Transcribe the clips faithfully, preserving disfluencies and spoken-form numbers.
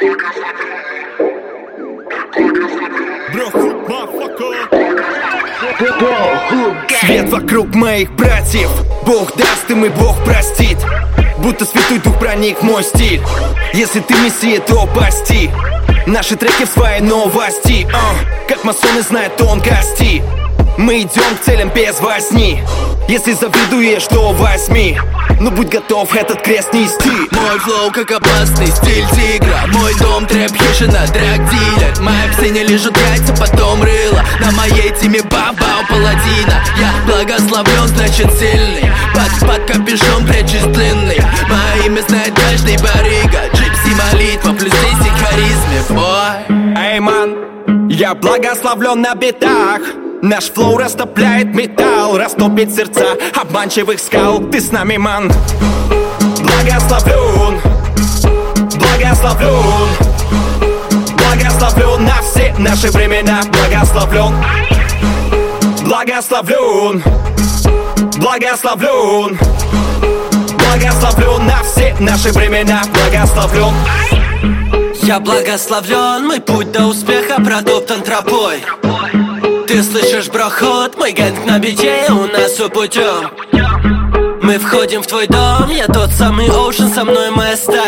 Свет вокруг моих братьев, Бог даст им и Бог простит. Будто Святой Дух проник в мой стиль. Если ты мессия, то пости наши треки в своей новости, uh, как масоны знают тонкости. Мы идем к целям без возни. Если завидуешь, то возьми, но будь готов этот крест нести. Мой флоу как опасный стиль тигра. Мой дом трэп хижина, драг-дилер. Мои псы не лежат яйца, потом рыло. На моей теме бау-бау паладина. Я благословлен, значит сильный. Под, под капюшон прячусь длинный. Мое имя знает каждый барыга. Джипси молитва плюс десять харизме, бой. Эй, ман, я благословлен на битах. Наш флоу растопляет металл, растопит сердца обманчивых скал. Ты с нами, ман. Благословлен, благословлен, благословлен на все наши времена. Благословлен, благословлен, благословлен, благословлен на все наши времена. Благословлен. Я благословлен, мой путь до успеха протоптан тропой. Ты слышишь брохот, мой гэнг на бите, у нас все путем. Мы входим в твой дом, я тот самый Оушен, со мной место.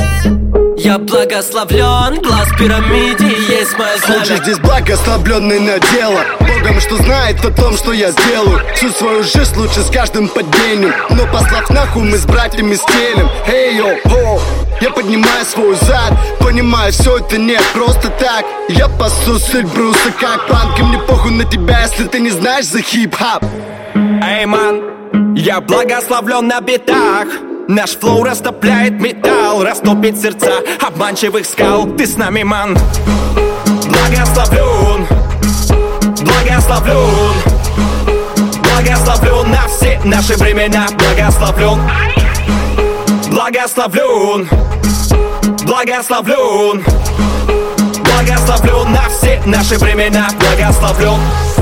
Я благословлен, глаз пирамиде, есть моя знамя. Слушай, здесь благословленный на дело, Богом, что знает о том, что я сделаю. Всю свою жизнь лучше с каждым падением, но послав нахуй мы с братьями стелем. Эй, йоу, о, я поднимаю свой зад, понимаю, все это не просто так. Я пасу суть бруса как панк, и мне похуй на тебя, если ты не знаешь за хип-хап. Эй, ман, я благословлен на битах. Наш флоу растопляет металл, растопит сердца обманчивых скал. Ты с нами, ман. Благословлен, благословлен, благословлен на все наши времена. Благословлен, благословлен, благословлен, благословлен на все наши времена. Благословлен.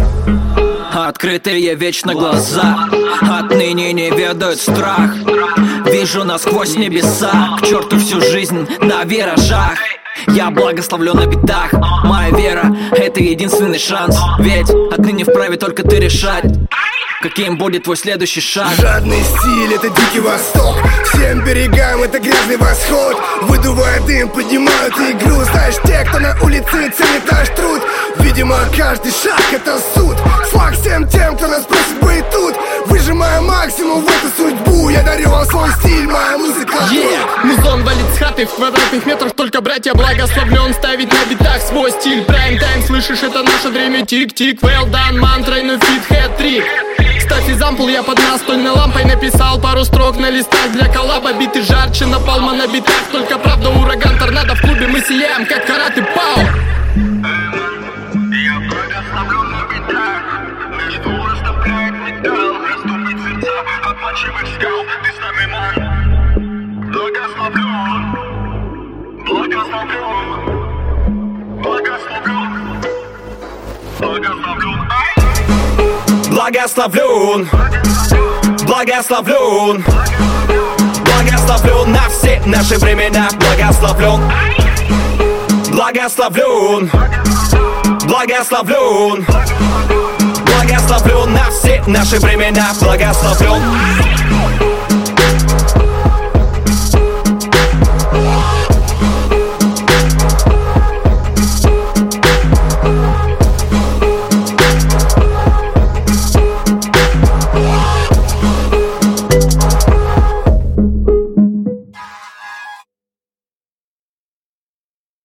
Открытые вечно глаза, отныне не ведают страх. Вижу насквозь небеса, к черту всю жизнь на виражах. Я благословлен на битах, моя вера — это единственный шанс. Ведь отныне вправе только ты решать, каким будет твой следующий шаг. Жадный стиль — это дикий восток, всем берегам это грязный восход. Выдувая дым, поднимают игру. Знаешь, те, кто на улице ценит наш труд. Видимо, каждый шаг — это суд. Флаг всем тем, кто нас просит быть тут. Выжимая максимум в эту судьбу. Я дарю вам свой стиль, моя музыка. Yeah. Музон валит с хаты в квадратных метрах. Только братья благословлен ставить на битах свой стиль. Прайм-тайм, слышишь, это наше время. Тик-тик, well done, man, тройной фит, хэт-трик. Ставь экзампл, я под настольной лампой написал пару строк на листах для коллаба. Биты жарче напалма на битах. Только правда ураган, торнадо в клубе. Мы сияем, как караты, пау. Я благословлен на битах. Наш флоу растопляет металл, растопит сердца обманчивых скал. Ты с нами, ман. Благословлен, благословлен, благословлен, благословлен. Благословлен, благословлен, благословлен на все наши времена. Благословлен, благословлен, благословлен, благословлен на все наши времена. Благословлен.